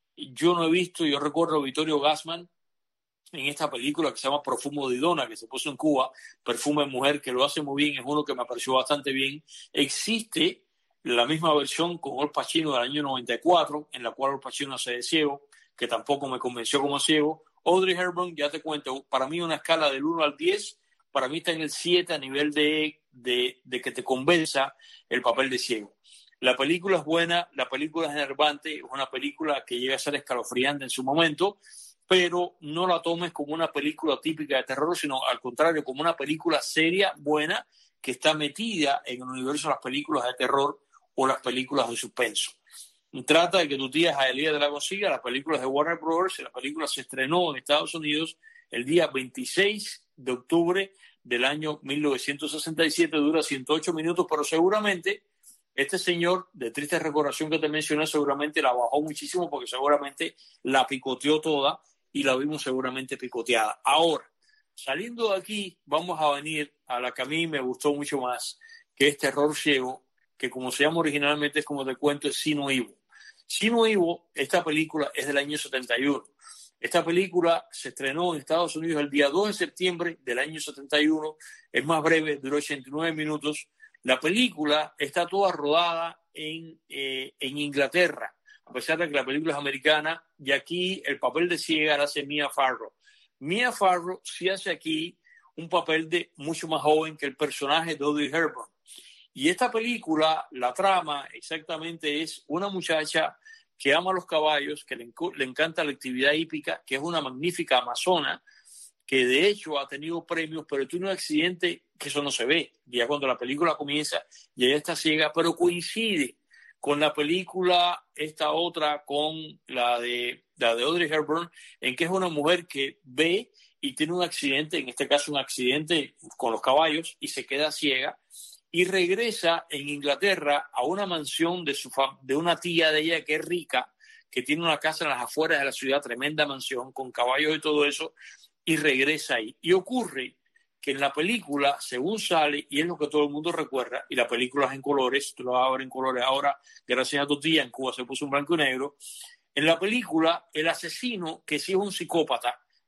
yo no he visto, yo recuerdo a Vittorio Gassman en esta película que se llama Profumo di Donna, que se puso en Cuba, Perfume de Mujer, que lo hace muy bien, es uno que me pareció bastante bien. Existe la misma versión con Al Pacino del año noventa y cuatro, en la cual Al Pacino hace de ciego, que tampoco me convenció como ciego. Audrey Hepburn, ya te cuento, para mí una escala del uno al diez, para mí está en el siete a nivel de, de, de que te convenza el papel de ciego. La película es buena, la película es enervante, es una película que llega a ser escalofriante en su momento, pero no la tomes como una película típica de terror, sino al contrario, como una película seria, buena, que está metida en el universo de las películas de terror o las películas de suspenso. Trata de que tu tía Jaelía de la consiga, las películas de Warner Brothers. La película se estrenó en Estados Unidos el día veintiséis de octubre del año mil novecientos sesenta y siete, dura ciento ocho minutos, pero seguramente este señor de triste recordación que te mencioné seguramente la bajó muchísimo porque seguramente la picoteó toda y la vimos seguramente picoteada. Ahora, saliendo de aquí, vamos a venir a la que a mí me gustó mucho más, que es Terror Ciego, que como se llama originalmente, es como te cuento, es Sino Ivo. Sino Ivo, esta película es del año setenta y uno. Esta película se estrenó en Estados Unidos el día dos de septiembre del año setenta y uno. Es más breve, duró ochenta y nueve minutos. La película está toda rodada en, eh, en Inglaterra, a pesar de que la película es americana, y aquí el papel de ciega la hace Mia Farrow. Mia Farrow sí hace aquí un papel de mucho más joven que el personaje de Audrey Hepburn. Y esta película, la trama exactamente es una muchacha que ama los caballos, que le, le encanta la actividad hípica, que es una magnífica amazona, que de hecho ha tenido premios, pero tiene un accidente que eso no se ve. Ya cuando la película comienza, ya ella está ciega, pero coincide con la película, esta otra, con la de, la de Audrey Hepburn, en que es una mujer que ve y tiene un accidente, en este caso un accidente con los caballos, y se queda ciega, y regresa en Inglaterra a una mansión de, su de una tía de ella que es rica, que tiene una casa en las afueras de la ciudad, tremenda mansión, con caballos y todo eso, y regresa ahí. Y ocurre que en la película, según sale, y es lo que todo el mundo recuerda, y la película es en colores, tú lo vas a ver en colores ahora, gracias a tu tía, en Cuba se puso en blanco y negro, en la película, el asesino, que sí es un psicópata,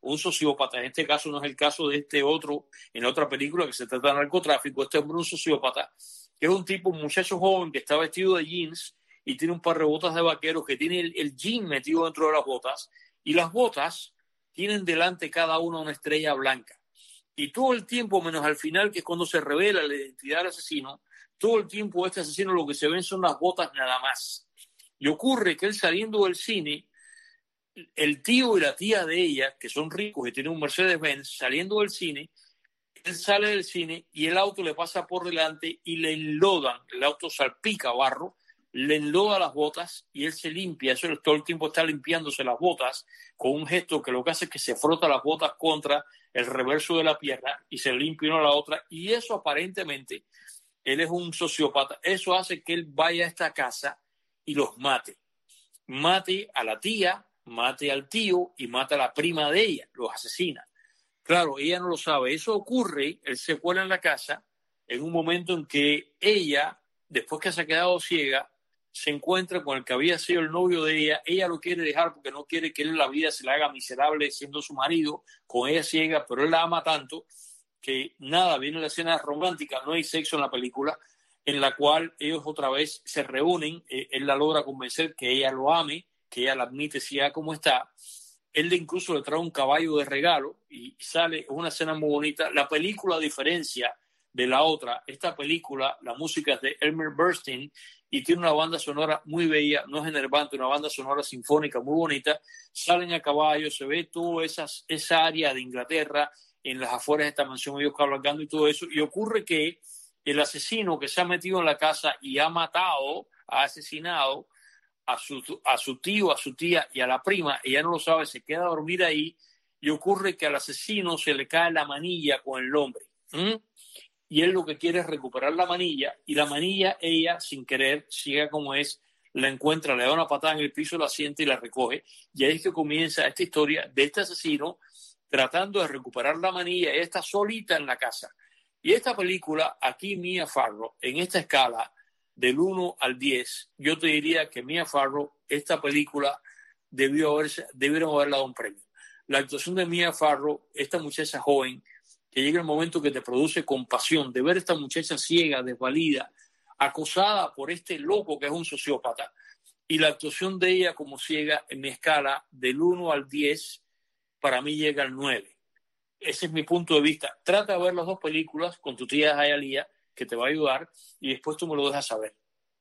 un sociópata. En este caso no es el caso de este otro, en otra película que se trata de narcotráfico. Este hombre es un sociópata, que es un tipo, un muchacho joven que está vestido de jeans y tiene un par de botas de vaqueros, que tiene el, el jean metido dentro de las botas, y las botas tienen delante cada una una estrella blanca. Y todo el tiempo, menos al final, que es cuando se revela la identidad del asesino, todo el tiempo este asesino lo que se ven son las botas nada más. Y ocurre que él, saliendo del cine, el tío y la tía de ella, que son ricos y tienen un Mercedes-Benz, saliendo del cine, él sale del cine y el auto le pasa por delante y le enlodan, el auto salpica barro, le enloda las botas y él se limpia. Eso todo el tiempo está limpiándose las botas con un gesto que lo que hace es que se frota las botas contra el reverso de la pierna y se limpia una a la otra. Y eso aparentemente, él es un sociópata, eso hace que él vaya a esta casa y los mate. Mate a la tía, mate al tío y mata a la prima de ella, los asesina. Claro, ella no lo sabe. Eso ocurre, él se cuela en la casa en un momento en que ella, después que se ha quedado ciega, se encuentra con el que había sido el novio de ella. Ella lo quiere dejar porque no quiere que él en la vida se le haga miserable siendo su marido, con ella ciega, pero él la ama tanto que nada, viene la escena romántica, no hay sexo en la película, en la cual ellos otra vez se reúnen, eh, él la logra convencer que ella lo ame, que ella la admite sea como está. Él le incluso le trae un caballo de regalo y sale, es una escena muy bonita. La película, a diferencia de la otra, esta película, la música es de Elmer Bernstein y tiene una banda sonora muy bella, no es enervante, una banda sonora sinfónica muy bonita. Salen a caballo, se ve toda esas, esa área de Inglaterra, en las afueras de esta mansión, ellos cabalgando y todo eso, y ocurre que el asesino que se ha metido en la casa y ha matado, ha asesinado a su, a su tío, a su tía y a la prima, ella no lo sabe, se queda a dormir ahí, y ocurre que al asesino se le cae la manilla con el hombre. ¿Mm? Y él lo que quiere es recuperar la manilla, y la manilla ella, sin querer, ciega como es, la encuentra, le da una patada en el piso, la siente y la recoge, y ahí es que comienza esta historia de este asesino tratando de recuperar la manilla. Ella está solita en la casa. Y esta película, aquí Mia Farrow, en esta escala del uno al diez, yo te diría que Mia Farrow, esta película debió haberse, debieron haberle dado un premio. La actuación de Mia Farrow, esta muchacha joven, que llega el momento que te produce compasión de ver a esta muchacha ciega, desvalida, acosada por este loco que es un sociópata, y la actuación de ella como ciega en mi escala del uno al diez, para mí llega al nueve. Ese es mi punto de vista. Trata de ver las dos películas con tu tía Jayalía, que te va a ayudar, y después tú me lo dejas saber.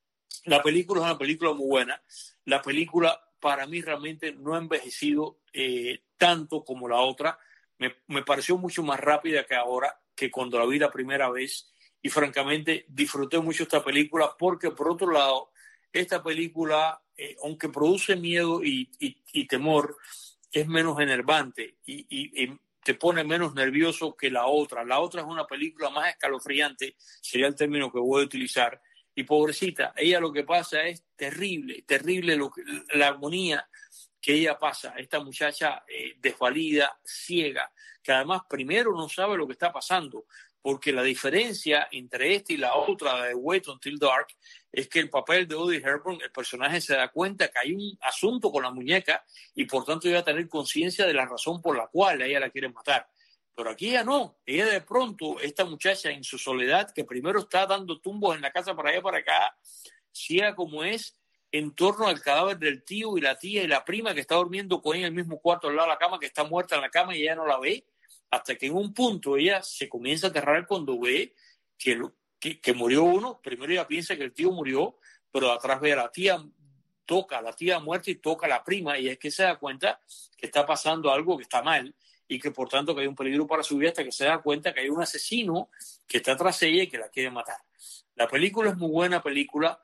La película es una película muy buena. La película para mí realmente no ha envejecido eh, tanto como la otra. Me, me pareció mucho más rápida que ahora, que cuando la vi la primera vez, y francamente disfruté mucho esta película porque, por otro lado, esta película, eh, aunque produce miedo y, y, y temor, es menos enervante y, y, y te pone menos nervioso que la otra. La otra es una película más escalofriante, sería el término que voy a utilizar. Y pobrecita, ella lo que pasa es terrible, terrible lo que, la agonía que ella pasa. Esta muchacha eh, desvalida, ciega, que además primero no sabe lo que está pasando, porque la diferencia entre esta y la otra de Wait Until Dark es que el papel de Audrey Hepburn, el personaje se da cuenta que hay un asunto con la muñeca y por tanto debe tener conciencia de la razón por la cual ella la quiere matar. Pero aquí ella no, ella de pronto, esta muchacha en su soledad, que primero está dando tumbos en la casa para allá y para acá, ciega como es, en torno al cadáver del tío y la tía y la prima que está durmiendo con ella en el mismo cuarto al lado de la cama, que está muerta en la cama y ella no la ve, hasta que en un punto ella se comienza a aterrar cuando ve que, que, que murió uno. Primero ella piensa que el tío murió, pero atrás ve a la tía, toca a la tía muerta y toca a la prima, y es que se da cuenta que está pasando algo que está mal y que por tanto que hay un peligro para su vida, hasta que se da cuenta que hay un asesino que está tras ella y que la quiere matar. La película es muy buena película.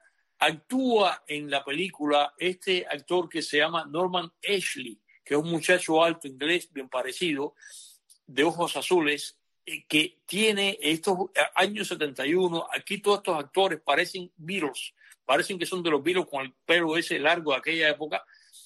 Actúa en la película este actor que se llama Norman Ashley, que es un muchacho alto inglés bien parecido, de ojos azules, eh, que tiene estos años setenta y uno. Aquí todos estos actores parecen Beatles, parecen que son de los Beatles con el pelo ese largo de aquella época.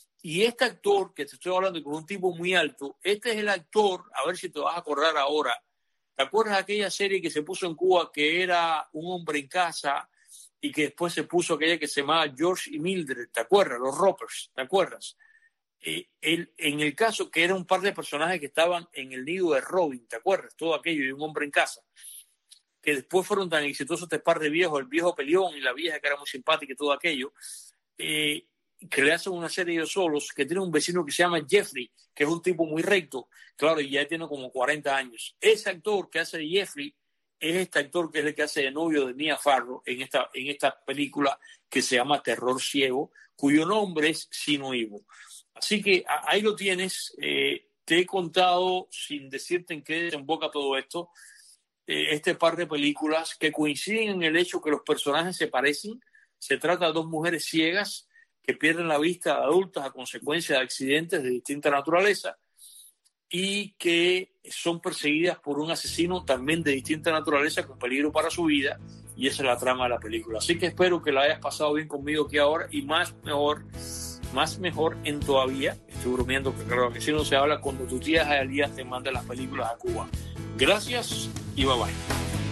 Y este actor que te estoy hablando, con un tipo muy alto, este es el actor, a ver si te vas a acordar ahora, ¿te acuerdas de aquella serie que se puso en Cuba que era Un hombre en casa y que después se puso aquella que se llamaba George y Mildred? ¿Te acuerdas? Los Ropers, ¿te acuerdas? Eh, él, en el caso que era un par de personajes que estaban en el nido de Robin, ¿te acuerdas? Todo aquello y un hombre en casa, que después fueron tan exitosos este par de viejos, el viejo peleón y la vieja que era muy simpática y todo aquello, eh, que le hacen una serie de ellos solos, que tiene un vecino que se llama Jeffrey, que es un tipo muy recto, claro, y ya tiene como cuarenta años. Ese actor que hace de Jeffrey es este actor que es el que hace de novio de Mia Farrow en esta, en esta película que se llama Terror Ciego, cuyo nombre es Sino Ivo. Así que ahí lo tienes. Eh, te he contado, sin decirte en qué desemboca todo esto, eh, este par de películas que coinciden en el hecho que los personajes se parecen. Se trata de dos mujeres ciegas que pierden la vista de adultas a consecuencia de accidentes de distinta naturaleza y que son perseguidas por un asesino también de distinta naturaleza con peligro para su vida, y esa es la trama de la película. Así que espero que la hayas pasado bien conmigo aquí ahora, y más mejor, más mejor en todavía, estoy bromeando que claro que si no se habla, cuando tu tía Jalía te manda las películas a Cuba. Gracias y bye bye.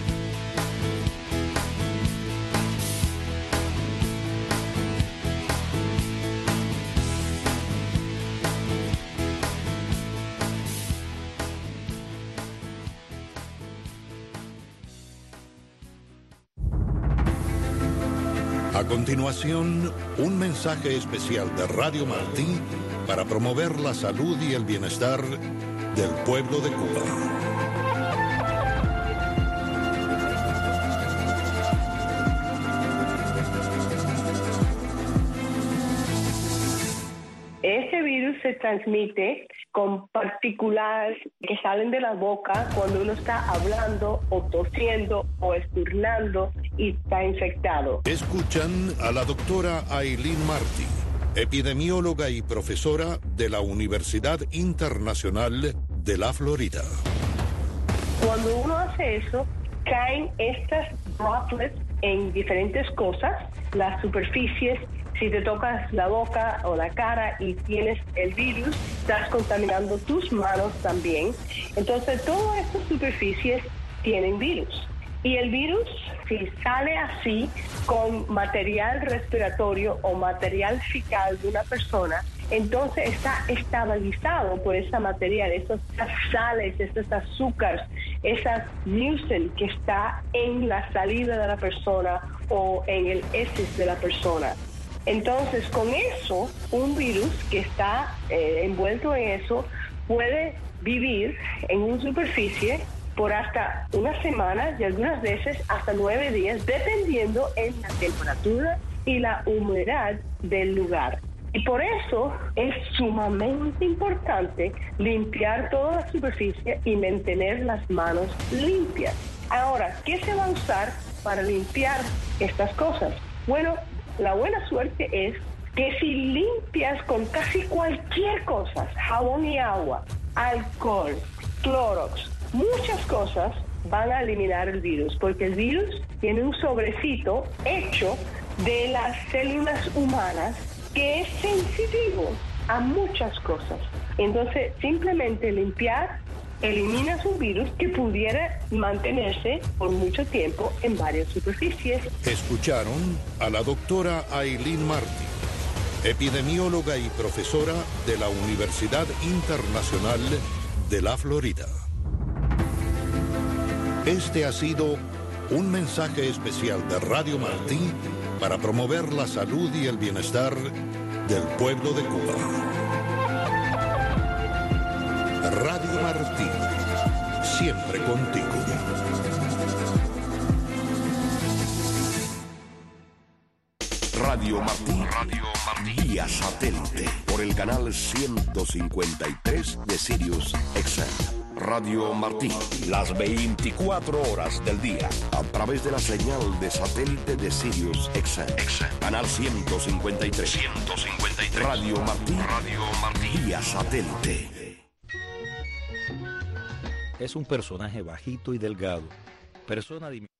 A continuación, un mensaje especial de Radio Martí para promover la salud y el bienestar del pueblo de Cuba. Ese virus se transmite con partículas que salen de la boca cuando uno está hablando o tosiendo o esturnando y está infectado. Escuchan a la doctora Ailín Martí, epidemióloga y profesora de la Universidad Internacional de la Florida. Cuando uno hace eso, caen estas droplets en diferentes cosas, las superficies. Si te tocas la boca o la cara y tienes el virus, estás contaminando tus manos también. Entonces, todas estas superficies tienen virus. Y el virus, si sale así con material respiratorio o material fecal de una persona, entonces está estabilizado por ese material, esas sales, esos azúcares, esa mucin que está en la saliva de la persona o en el heces de la persona. Entonces, con eso, un virus que está eh, envuelto en eso puede vivir en una superficie por hasta una semana y algunas veces hasta nueve días, dependiendo en la temperatura y la humedad del lugar. Y por eso es sumamente importante limpiar toda la superficie y mantener las manos limpias. Ahora, ¿qué se va a usar para limpiar estas cosas? Bueno, la buena suerte es que si limpias con casi cualquier cosa, jabón y agua, alcohol, Clorox, muchas cosas van a eliminar el virus, porque el virus tiene un sobrecito hecho de las células humanas que es sensitivo a muchas cosas. Entonces, simplemente limpiar eliminas un virus que pudiera mantenerse por mucho tiempo en varias superficies. Escucharon a la doctora Ailín Martí, epidemióloga y profesora de la Universidad Internacional de la Florida. Este ha sido un mensaje especial de Radio Martí para promover la salud y el bienestar del pueblo de Cuba. Radio Martí, siempre contigo. Radio Martí, Radio Martí, vía satélite, por el canal ciento cincuenta y tres de Sirius X M. Radio Martí, las veinticuatro horas del día, a través de la señal de satélite de Sirius X M. Canal ciento cincuenta y tres. ciento cincuenta y tres. Radio Martí, Radio Martí, vía satélite. Es un personaje bajito y delgado, persona diminuta.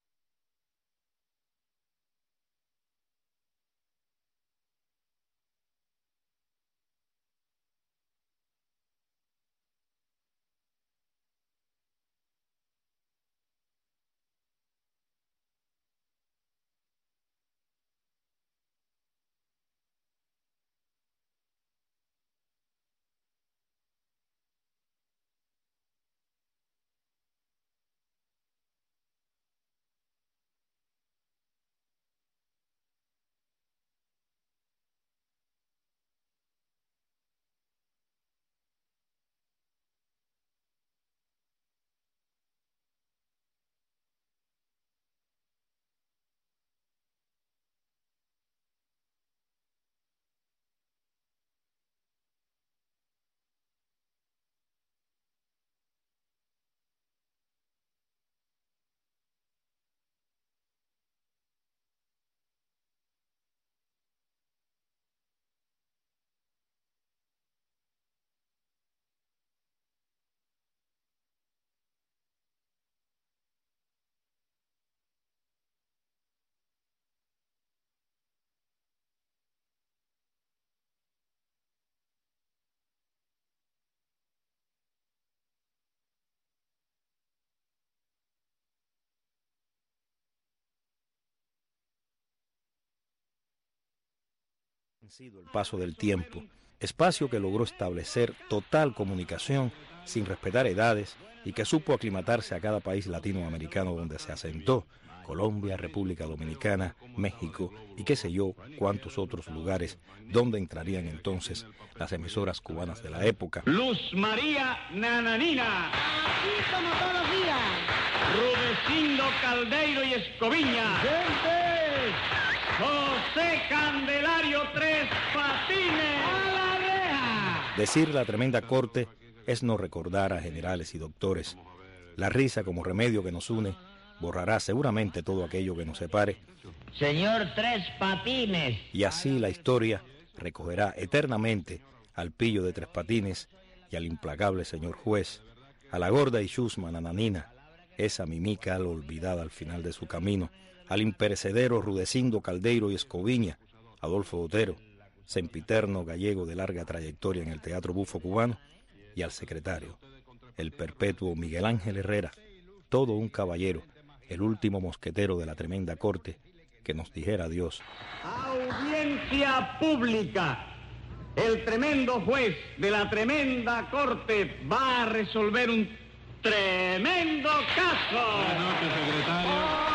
vencido el paso del tiempo, espacio que logró establecer total comunicación sin respetar edades y que supo aclimatarse a cada país latinoamericano donde se asentó, Colombia, República Dominicana, México y qué sé yo cuántos otros lugares donde entrarían entonces las emisoras cubanas de la época. Luz María Nananina. Así como todos los días. Rudecindo Caldeiro y Escoviña. ¡Gente! José Candelario Tres Patines. ¡A la reja! Decir la tremenda corte es no recordar a generales y doctores. La risa como remedio que nos une borrará seguramente todo aquello que nos separe. Señor Tres Patines. Y así la historia recogerá eternamente al pillo de Tres Patines y al implacable señor juez, a la gorda y chusma Nananina, esa mimica al olvidada al final de su camino, al imperecedero Rudecindo Caldeiro y Escoviña, Adolfo Botero, sempiterno gallego de larga trayectoria en el teatro bufo cubano, y al secretario, el perpetuo Miguel Ángel Herrera, todo un caballero, el último mosquetero de la tremenda corte, que nos dijera adiós. Audiencia pública. El tremendo juez de la tremenda corte va a resolver un tremendo caso. Buenas noches, secretario.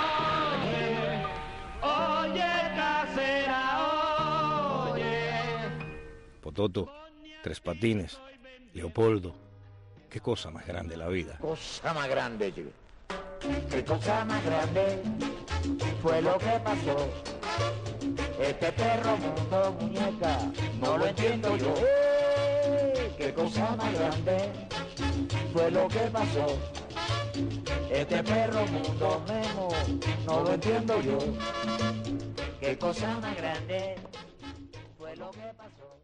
Oye, oye, casera, oye. Pototo, Tres Patines, Leopoldo, qué cosa más grande la vida. Cosa más grande, chico. Qué cosa más grande fue lo que pasó. Este perro mundo, muñeca, no lo entiendo yo. ¡Eh! Qué cosa más grande fue lo que pasó. Este perro mundo, Memo, no lo entiendo yo. Qué cosa más grande fue lo que pasó.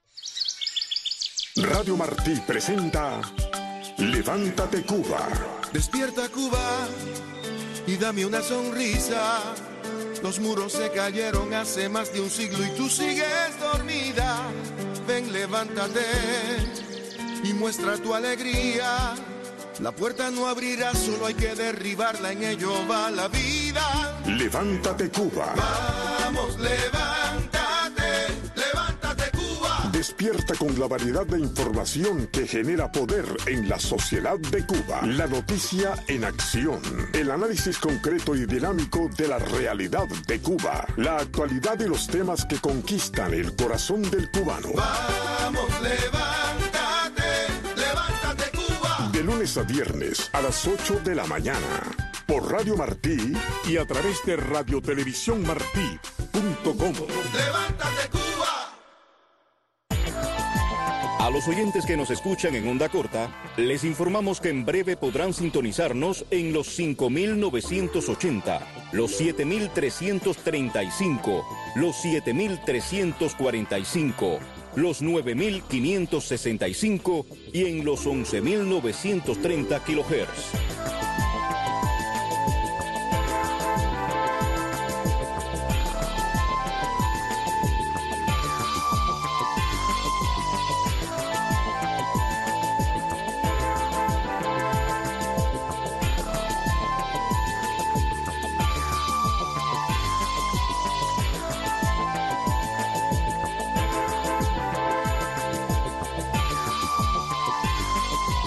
Radio Martí presenta Levántate Cuba. Despierta Cuba y dame una sonrisa. Los muros se cayeron hace más de un siglo y tú sigues dormida. Ven, levántate y muestra tu alegría. La puerta no abrirá, solo hay que derribarla, en ello va la vida. Levántate Cuba. Vamos, levántate, levántate Cuba. Despierta con la variedad de información que genera poder en la sociedad de Cuba. La noticia en acción. El análisis concreto y dinámico de la realidad de Cuba. La actualidad y los temas que conquistan el corazón del cubano. Vamos, levántate, levántate Cuba. De lunes a viernes a las ocho de la mañana. Por Radio Martí y a través de radiotelevisiónmartí punto com. Levántate Cuba. A los oyentes que nos escuchan en onda corta, les informamos que en breve podrán sintonizarnos en los cinco mil novecientos ochenta, los siete mil trescientos treinta y cinco, los siete mil trescientos cuarenta y cinco, los nueve mil quinientos sesenta y cinco y en los once mil novecientos treinta kilohertz.